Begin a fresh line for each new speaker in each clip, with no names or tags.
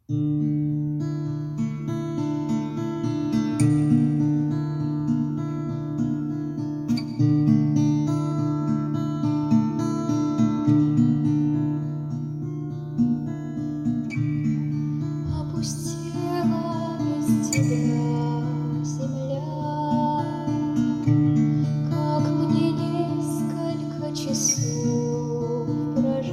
Опустела без тебя земля, как мне несколько часов прожить,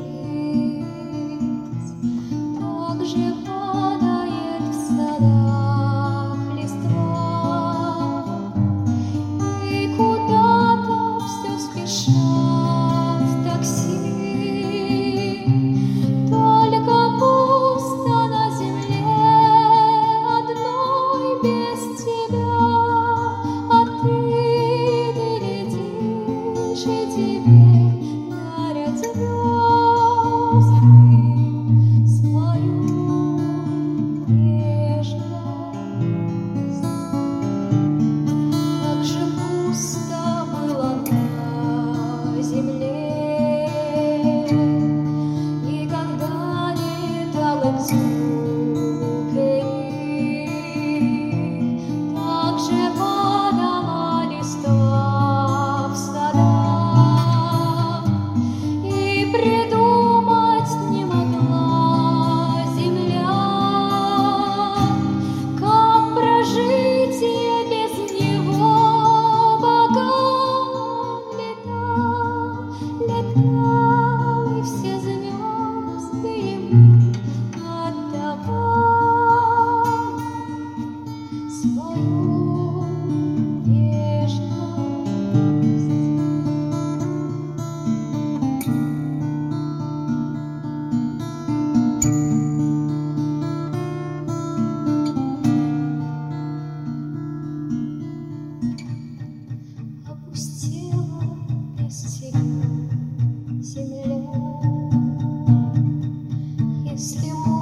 так же падает в садах листва, и куда-то все спешат такси, только пусто на земле одной без тебя, а ты глядишь, и тебе дарят звезды свою нежность. Как же пусто было на земле, и когда летал Экзюпери, так же падала листва в садах, и придумать не могла земля, как прожитие без него. Пока летал, и все звезды ему отдавал свою нежность. Опустела без тебя земля, если